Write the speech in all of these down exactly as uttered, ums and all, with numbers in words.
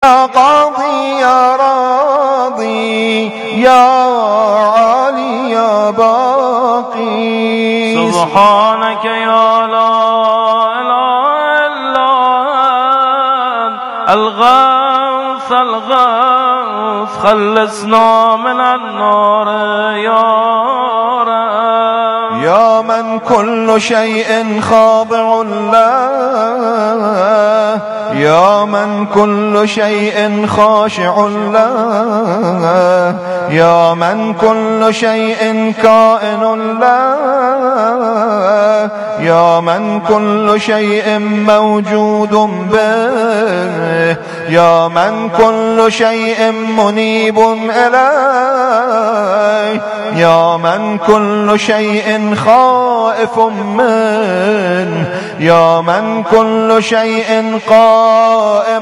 يا قاضي يا راضي يا عالي يا باقي. سبحانك يا لا إله إلا أنت الغوث الغوث خلصنا من النار يا رب. يا من كل شيء خاضع له، يا من كل شيء خاشع له، يا من كل شيء كائن له، يا من كل شيء موجود به، يا من كل شيء منيب إليه، يا من كل شيء خائف منه، يا من كل شيء قائم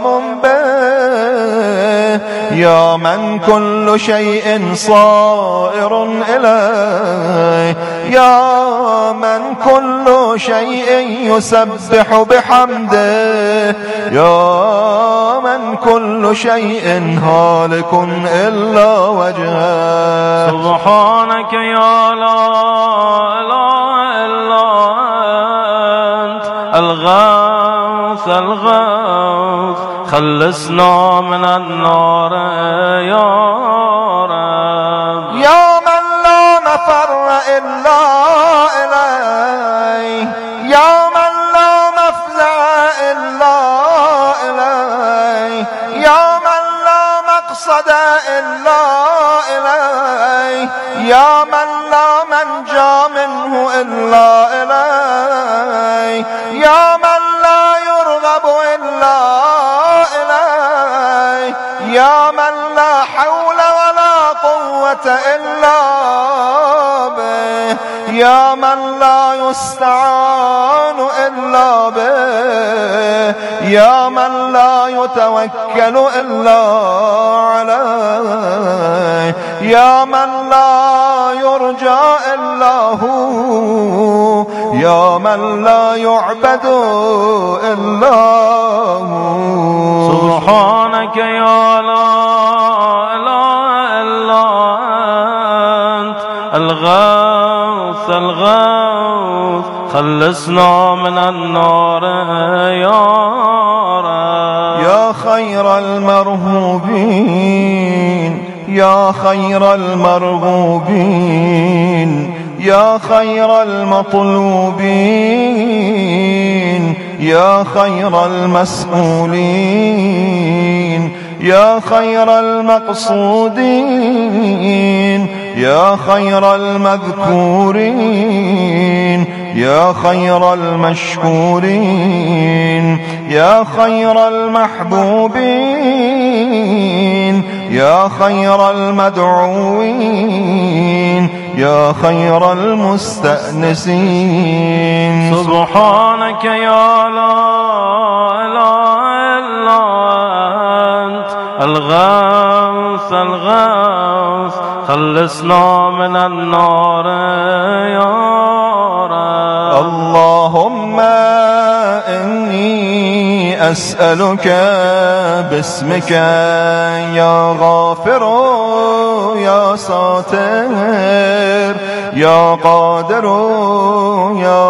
به، يا من كل شيء صائر إليه، يا من كل شيء يسبح بحمده، يا من كل شيء هالك إلا وجهه. سبحانك يا لا إله إلا أنت الغوث الغوث خلصنا من النار يا رب. يا من لا مفر إلا إليه، يا من لا مفزع إلا إليه، يا من لا مقصد إلا إليه، يا من لا منجى منه إلا إليه، يا من لا يرغب إلا إليه، يا من لا حول ولا قوة إلا به، يا من لا يستعان إلا به، يا من لا يتوكل إلا عليه، يا من لا يرجى إلا هو، يا من لا يعبد إلا هو. سبحانك يا لا إله إلا أنت الغوث الغوث خلصنا من النار يا رب. يا خير المرهوبين، يا خير المرغوبين، يا خير المطلوبين، يا خير المسؤولين، يا خير المقصودين، يا خير المذكورين، يا خير المشكورين، يا خير المحبوبين، يا خير المدعوين، يا خير المستأنسين. سبحانك يا لا إله إلا أنت الغوث الغوث خلصنا من النار يا رب. اللهم إني أسألك باسمك يا غافر يا ساتر يا قادر يا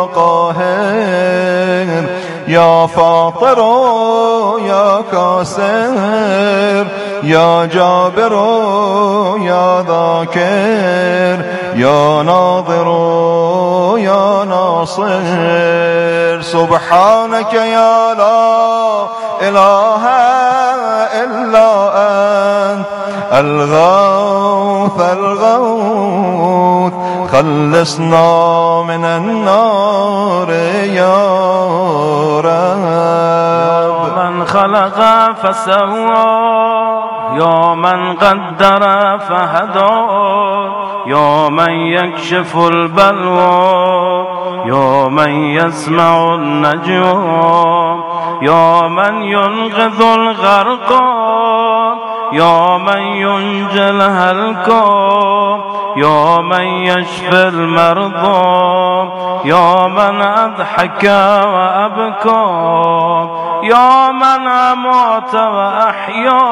قاهر يا فاطر يا كاسر يا جابر يا ذاكر يا ناظر يا ناصر. سبحانك يا لا إله إلا أنت الغوث الغوث خلصنا من النار يا رب. يا من خلق فسوى يا من قدر فهدى يا من يكشف البلوى يا من يسمع النجوى يا من ينقذ الغرقى يا من ينجي الهلكى يا من يشفي المرضى يا من أضحك وأبكى يا من أمات وأحيا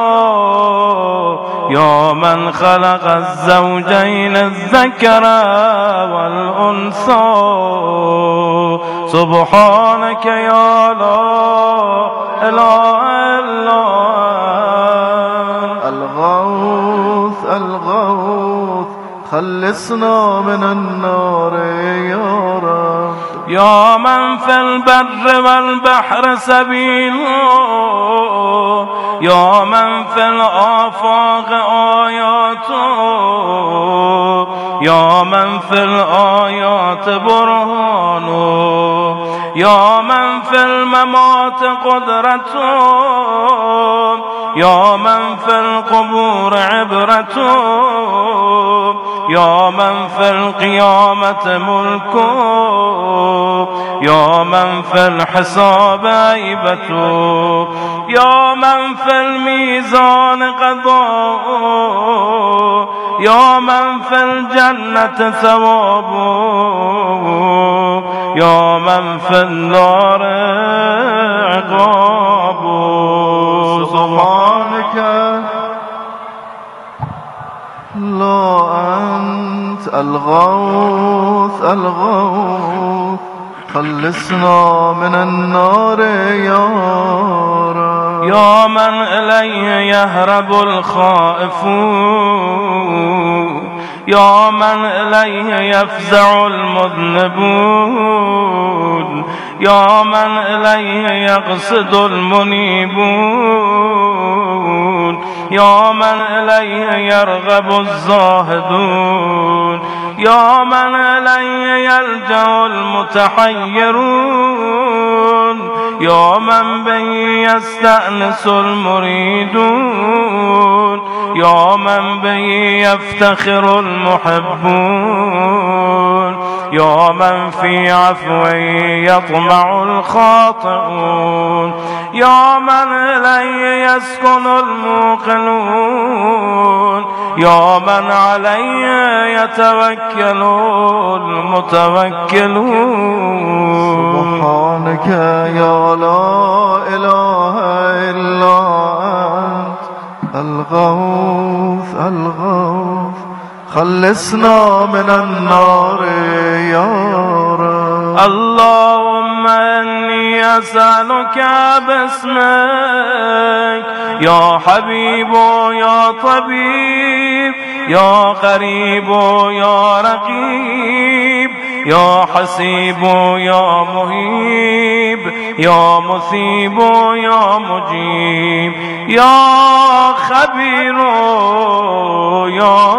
يا من خلق الزوجين الذكر والأنثى سبحانك يا لا إله إلا الغوث الغوث خلصنا من النار يا رب يا من في البر والبحر سبيل يا من في الآفاق آيات يا من في الآيات برهان يا من في الممات قدرة يا من في القبور عبرة يا من في القيامة ملك يا من في الحساب هيبة يا من في الميزان قضاء يا من في الجنة ثواب يا من في النار عقاب سبحانك لا أنت الغوث الغوث خلصنا من النار يا رب يا من إليه يهرب الخائفون يا من إليه يفزع المذنبون يا من إليه يقصد المنيبون يا من إليه يرغب الزاهدون يا من إليه يلجأ المتحيرون يا من به يستأنس المريدون يا من به يفتخر المحبون يا من في عفوه يطمع الخاطئون يا من إليه يسكن الموقنون يا من عليه يتوكل المتوكلون سبحانك يا لا إله إلا أنت الغوث الغوث خلصنا من النار يا رب اللهم إني أسألك باسمك يا حبيب يا طبيب يا قريب يا رقيب يا حسيب يا مهيب يا مثيب يا مجيب يا خبير يا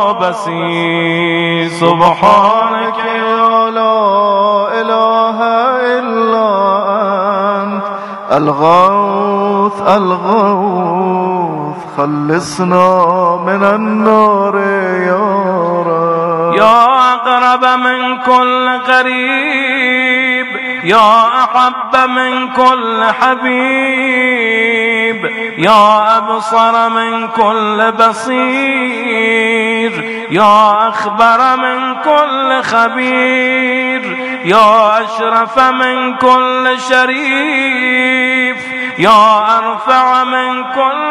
بصير سبحانك يا لا إله إلا أنت الغوث الغوث خلصنا من النار يا رب يا أقرب من كل قريب يا أحب من كل حبيب يا أبصر من كل بصير يا أخبر من كل خبير يا أشرف من كل شريف يا أرفع من كل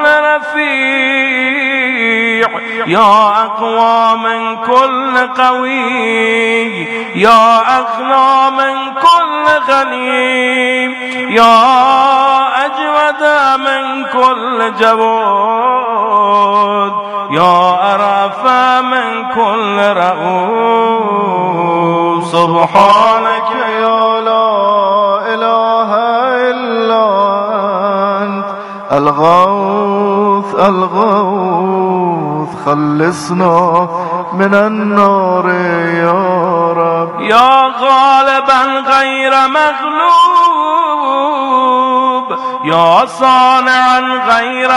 رفيع يا أقوى من كل قوي يا أغنى من كل غني يا أجود من كل جواد يا أرفع من كل رؤوف سبحانك يا لا إله إلا أنت الغوث الغوث خلصنا من النار يا رب يا غالبا غير مغلوب يا صانعا غير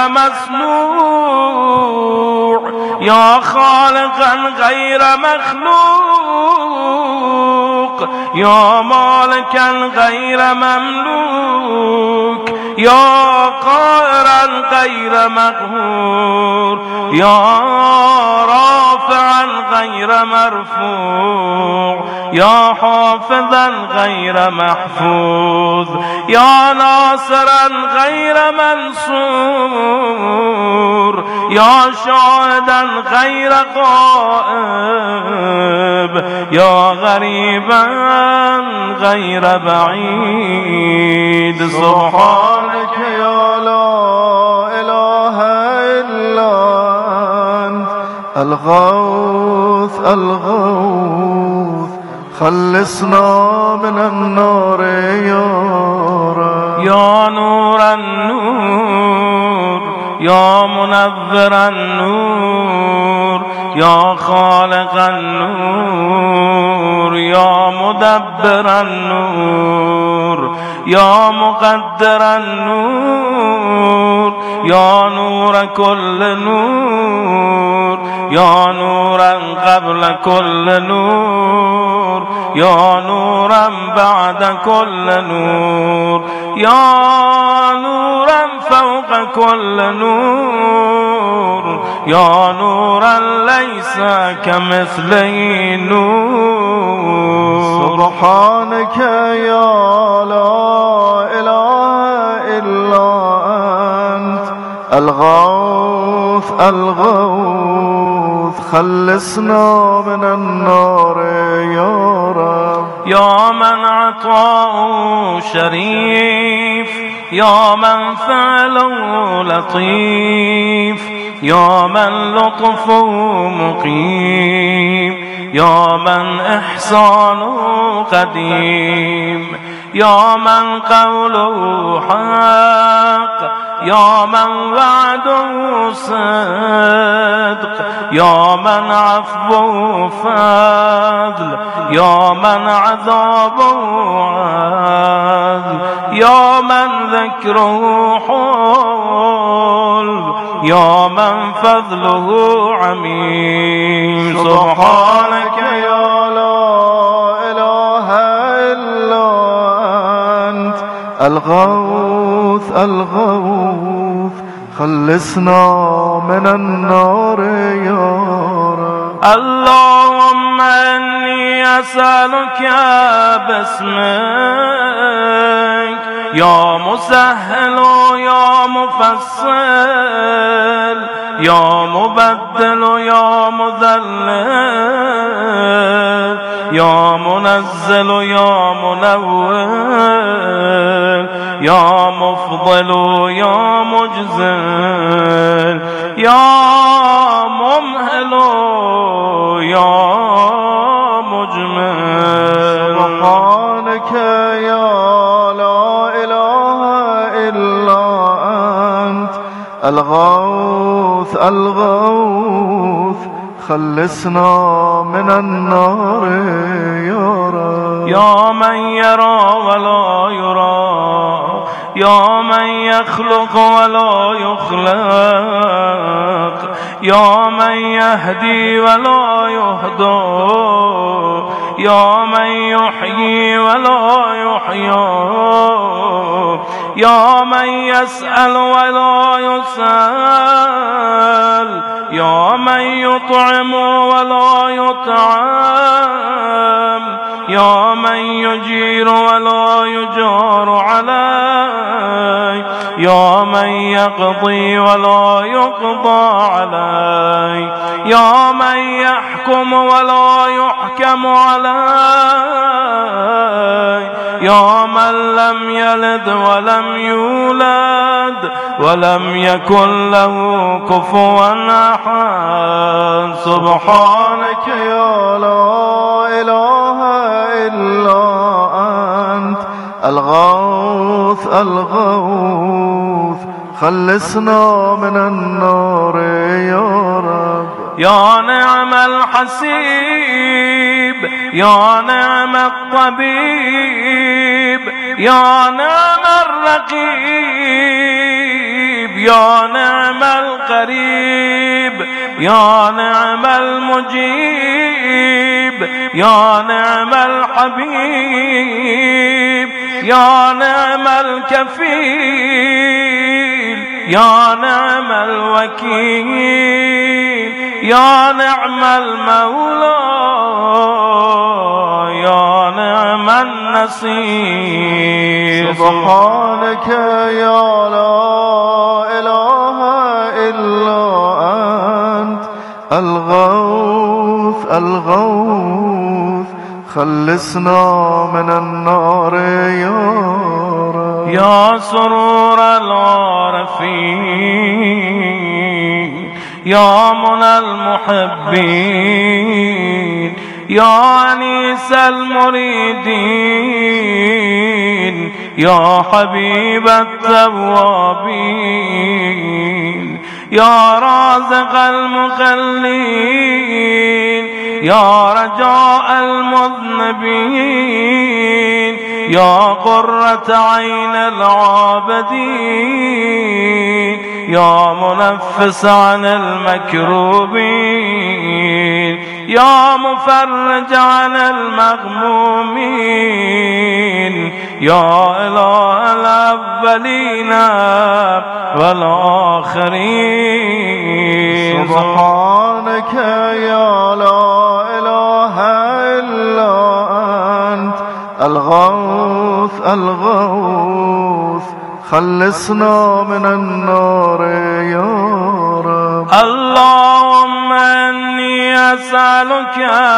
مصنوع يا خالقا غير مخلوق يا مالكا غير مملوك يا قاهرا غير مقهور يا رافعا غير مرفوع يا حافظا غير محفوظ يا ناصرا غير منصور يا شاهدا غير غائب يا غريبا غير بعيد. سبحانك يا لا إله إلا أنت الغوث الغوث خلصنا من النار يا رب. يا نور النور يا منذر النور يا خالق النور يا مدبر النور يا مقدر النور يا نور كل نور يا نورا قبل كل نور يا نورا بعد كل نور يا نورا فوق كل نور يا نورا ليس كمثله نور. سبحانك يا لا إله إلا أنت الغوث الغوث خلصنا من النار يا رب. يا من عطاؤه شريف يا من فعله لطيف يا من لطفه مقيم يا من إحسانه قديم يا من قوله حق يا من وعده صدق يا من عفوه فضل يا من عذابه عدل يا من ذكره حلم يا من فضله عميم. سبحانك يا لا إله إلا أنت الغوث الغوث خلصنا من النار يا رب. اللهم إني أسألك باسمك يا مسهل يا مفصل يا مبدل يا مذلل يا منزل يا منور يا مفضل يا مجزل يا ممهل يا مجمل. سبحانك يا لا إله إلا أنت الغوث الغوث خلصنا من النار يا رب. يا من يرى ولا يرى يا من يخلق ولا يخلق يا من يهدي ولا يهدى يا من يحيي ولا يحيى يا من يسأل ولا يسأل يا من يطعم ولا يطعم يا من يجير ولا يجار عليه يا من يقضي ولا يقضى عليه يا من يحكم ولا يحكم عليه يا من لم يلد ولم يولد ولم يكن له كفوا أحد. سبحانك يا لا إله إلا أنت الغوث الغوث خلصنا من النار يا رب. يا نعم الحسيب يا نعم الطبيب يا نعم الرقيب يا نعم القريب يا نعم المجيب يا نعم الحبيب يا نعم الكفيل يا نعم الوكيل يا نعم المولى يا نعم النصير. سبحانك يا لا إله إلا أنت الغوث الغوث خلصنا من النار يا رب. يا سرور العارفين يا منى المحبين يا أنيس المريدين يا حبيب التوابين يا رازق المخلين يا رجاء المذنبين يا قرة عين العابدين يا منفس عن المكروبين يا مفرج عن المغمومين يا إله الأولين والآخرين. سبحانك يا لا إله إلا أنت الغوث الغوث خلصنا من النار يا رب. اللهم إني أسألك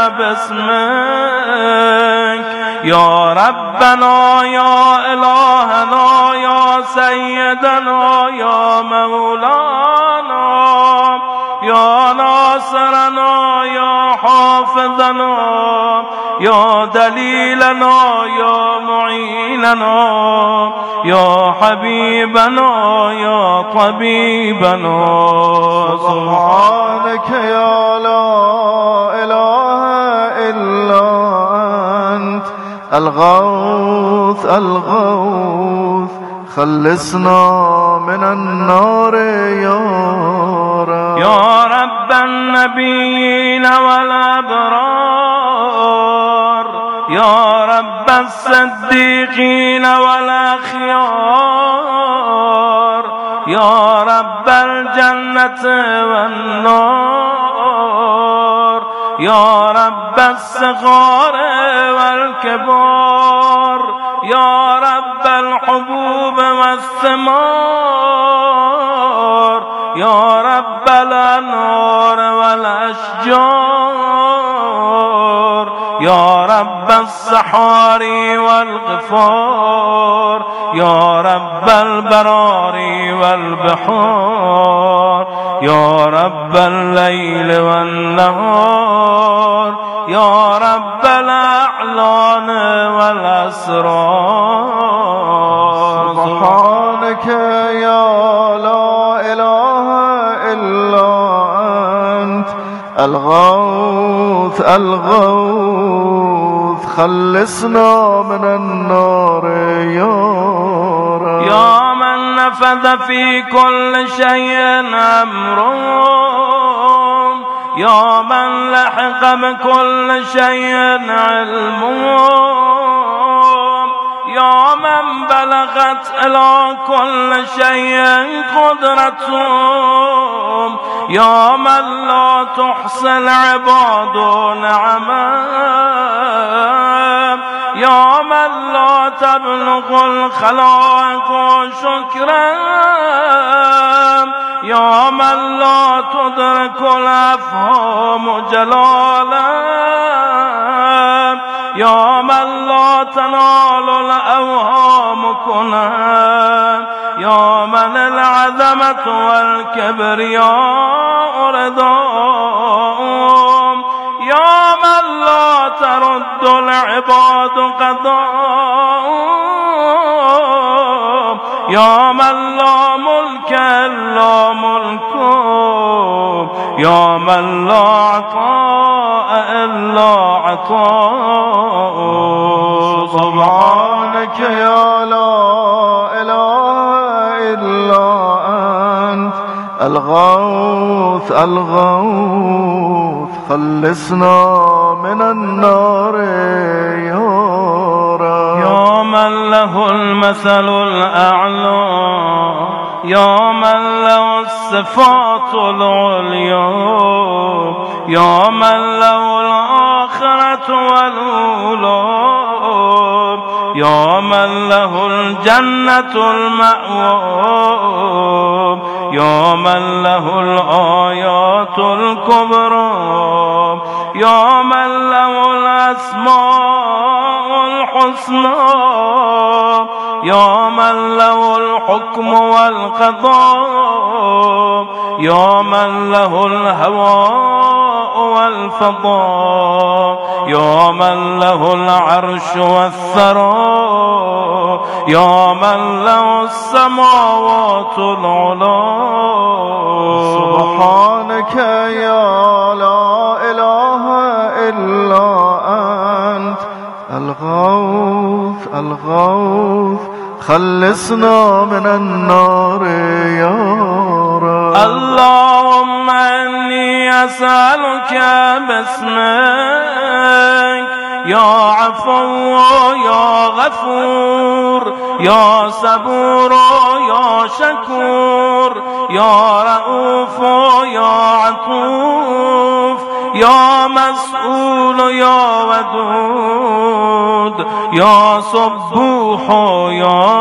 باسمك يا ربنا يا إلهنا يا سيدنا يا مولانا يا ناصرنا يا حافظنا يا دليلنا يا معيننا يا حبيبنا يا طبيبنا. سبحانك يا لا إله إلا أنت الغوث الغوث خلصنا من النار يا رب. يا رب النبيين والأبرار يا رب الصديقين والأخيار يا رب الجنة والنار يا رب الصغار والكبار يا رب الحبوب والثمار يا رب الأنهار والأشجار يا رب الصحاري والغفار يا رب البراري والبحار يا رب الليل والنهار يا رب الأعلان والأسرار. سبحانك يا لا إله إلا أنت الغوث الغوث خلصنا من النار يا رب. يا من نفذ في كل شيء أمره يا من لحق بكل شيء علمه يا من بلغت إلى كل شيء قدرتهم يا من لا تحصي العباد نعما يا من لا تبلغ الخلائق شكرا يا من لا تدرك الأفهام جلالا يا من لا تنال الأوهام كنها يا من العظمة والكبرياء رضاهم يا من لا ترد العباد قضاءهم يا من لا ملك إلا ملكه يا من لا عطاء إلا عطاءه. سبحانك يا لا إله إلا أنت الغوث الغوث خلصنا من النار يا رب. يا من له المثل الأعلى يا من له الصفات العليا يا من له الآخرة والأولى يا من له الجنة المأوى يا من له الآيات الكبرى يا من له الأسماء الحسنى يا من له الحكم والقضاء يا من له الهواء والفضاء يا من له العرش والثرى يا من له السماوات العلى سبحانك يا لا إله إلا أنت الغوث الغوث خلصنا من النار يا رب. اللهم إني أسألك باسمك يا عفو يا غفور يا صبور يا شكور يا رؤوف يا عطوف يا مسؤول يا ودود يا صبوح يا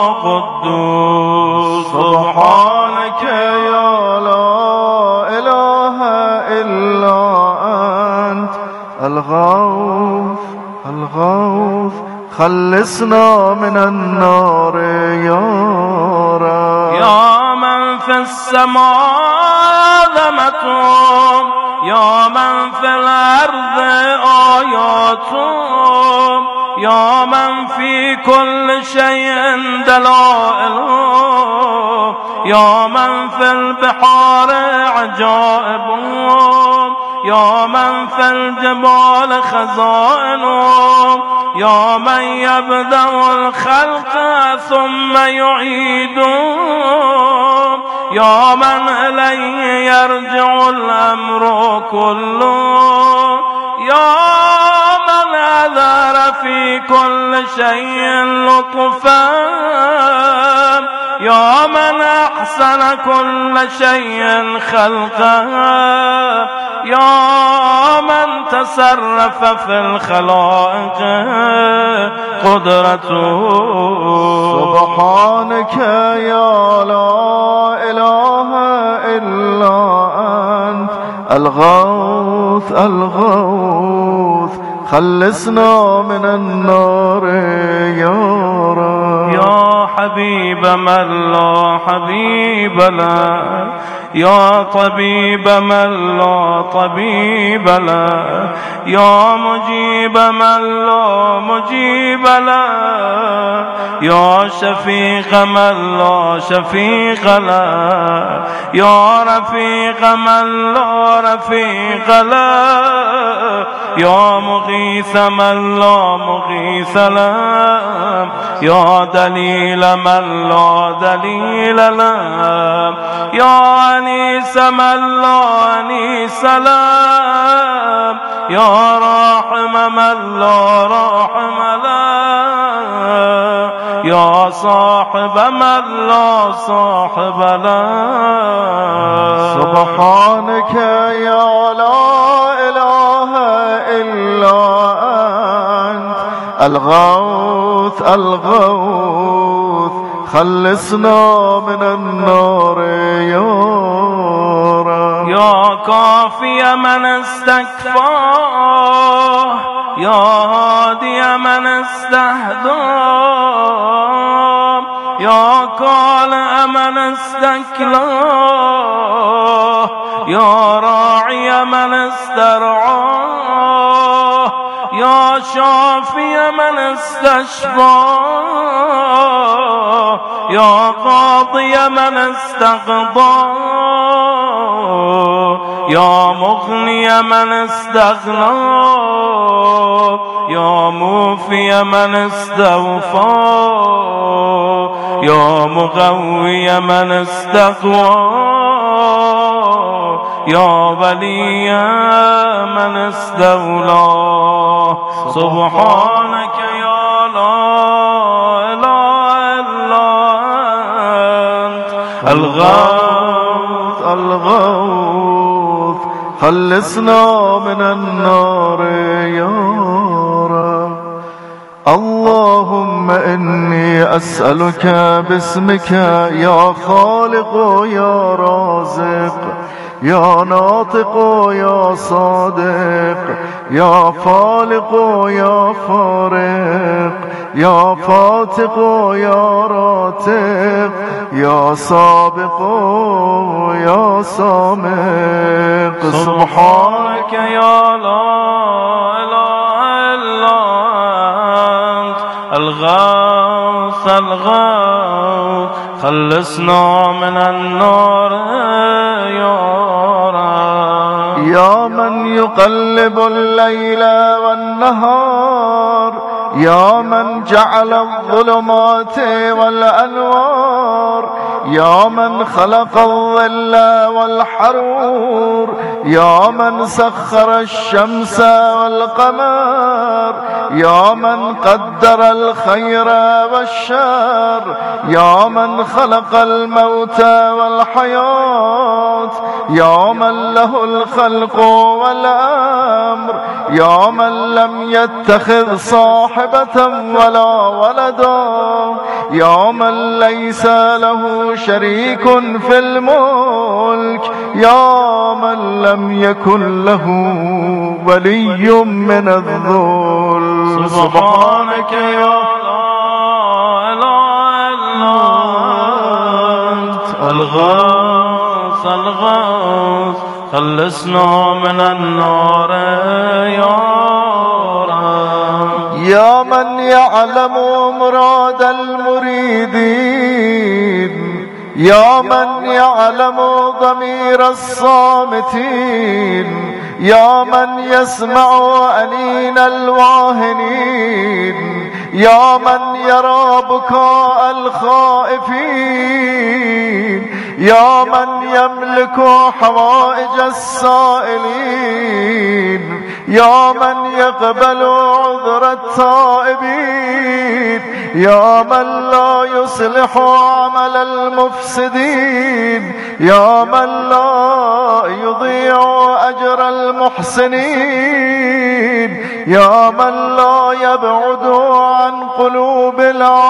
قدوس. سبحانك يا لا إله إلا أنت الغوث الغوث خلصنا من النار يا رب. يا من في السماء عظمتهم يا من في الأرض آياتهم يا من في كل شيء دلائلهم يا من في البحار عجائبهم يا من في الجبال خزائنهم يا من يبدأ الخلق ثم يعيدهم يا من إليه يرجع الأمر كله يا من أذر في كل شيء لطفا يا من أحسن كل شيء خلقا يا من تصرف في الخلائق قدرته. سبحانك يا لا إله إلا أنت الغوث الغوث خلصنا من النار يا رب. يا حبيب من لا حبيب له يا طبيب من لا طبيب له يا مجيب من لا مجيب له يا شفيق من لا شفيق له يا رفيق من لا رفيق له يا مغيث من لا مغيث له يا دليل من لا دليل له يا أنيس من لا أنيس له يا راحم من لا راحم له يا صاحب من لا صاحب له. سبحانك يا لا إله إلا أنت الغوث الغوث خلصنا من النار يا رب. يا كافي من استكفاه يا هادي من استهداه يا كالئ من استكلاه يا راعي من استرعاه يا شافي من استشفاه يا قاضي من استقضاه يا مغني من استغناه يا موفي من استوفاه يا مغوي من استقواه يا ولي من استولاه. سبحانك يا لا إله إلا أنت الغوث الغوث خلصنا من النار يا رب. اللهم إني أسألك باسمك يا خالق يا رازق يا ناطق يا صادق يا فالق يا فارق يا فاتق يا راتق يا سابق يا سامق. سبحانك يا لا إله إلا أنت الغوث الغوث خلصنا من النار يا رب. يا من يقلب الليل والنهار يا من جعل الظلمات والأنوار يا من خلق الظل والحرور يا من سخر الشمس والقمر يا من قدر الخير والشر يا من خلق الموت والحياة يا من له الخلق والأمر يا من لم يتخذ صاحبة ولا ولدا يا من ليس له شريك في الملك يا من لم يكن له ولي من الذل. سبحانك يا لا إله إلا أنت الغوث الغوث خلصنا من النار يا رب. يا من يعلم مراد المريدين يا من يعلم ضمير الصامتين يا من يسمع أنين الواهنين يا من يرى بكاء الخائفين يا من يملك حوائج السائلين يا من يقبل عذر التائبين يا من لا يصلح عمل المفسدين يا من لا يضيع أجر المحسنين يا من لا يبعد عن قلوب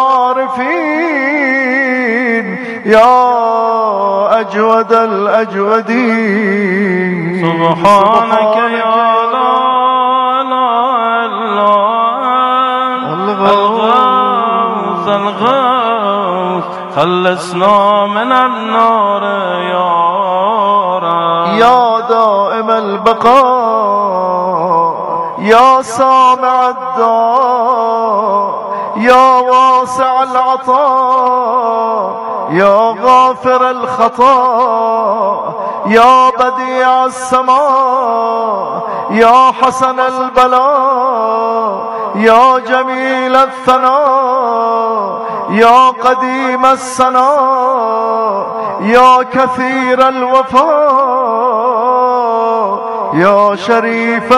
العارفين يا أجود الأجودين. سبحانك يا لا إله إلا أنت الغوث الغوث خلصنا من النار يا رب. يا دائم البقاء يا سامع الدعاء يا واسع العطاء يا غافر الخطا يا بديع السماء يا حسن البلاء يا جميل الثناء يا قديم السناء يا كثير الوفاء يا شريف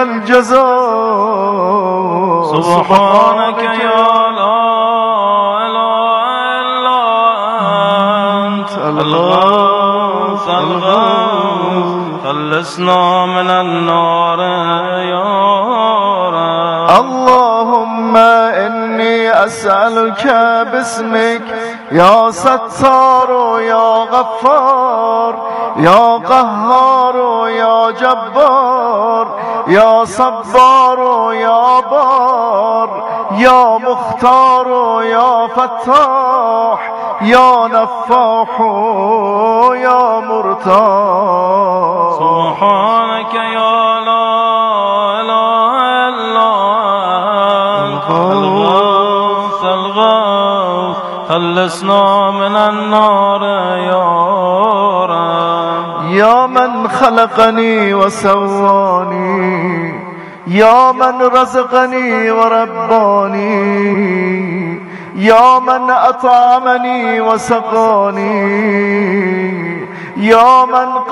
الجزاء. سبحانك يا لا إله إلا أنت الغوث الغوث خلصنا من النار يا رب. اللهم إني أسألك باسمك يا ستار يا غفار يا قهار يا جبار يا صبار يا بار يا مختار يا فتاح يا نفاح يا مرتاح. سبحانك يا لا إله إلا أنت الغوث الغوث خلصنا من النار يا رب. يا من خلقني وسواني يا من رزقني ورباني يا من أطعمني وسقاني يا من